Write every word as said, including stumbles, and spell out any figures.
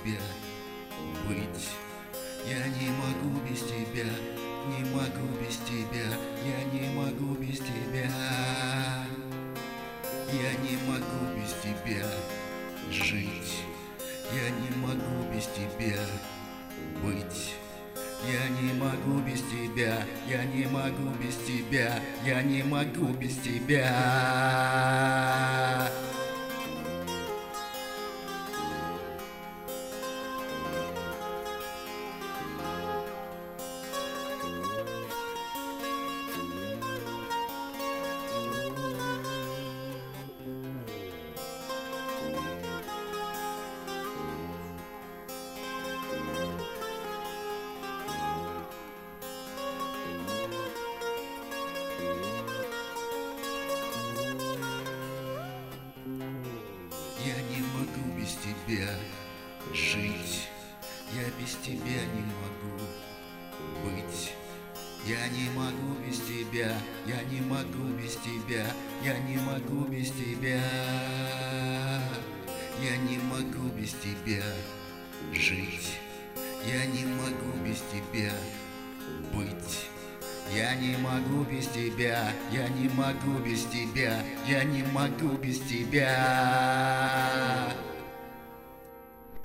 тебя быть. Я не могу без тебя, не могу без тебя, я не могу без тебя. Я не могу без тебя жить, я не могу без тебя быть. Я не могу без тебя, я не могу без тебя, я не могу без тебя. Я не могу без тебя жить, я без тебя не могу быть. Я не могу без тебя, я не могу без тебя, я не могу без тебя. Я не могу без тебя жить, я не могу без тебя быть. Я не могу без тебя, я не могу без тебя, я не могу без тебя.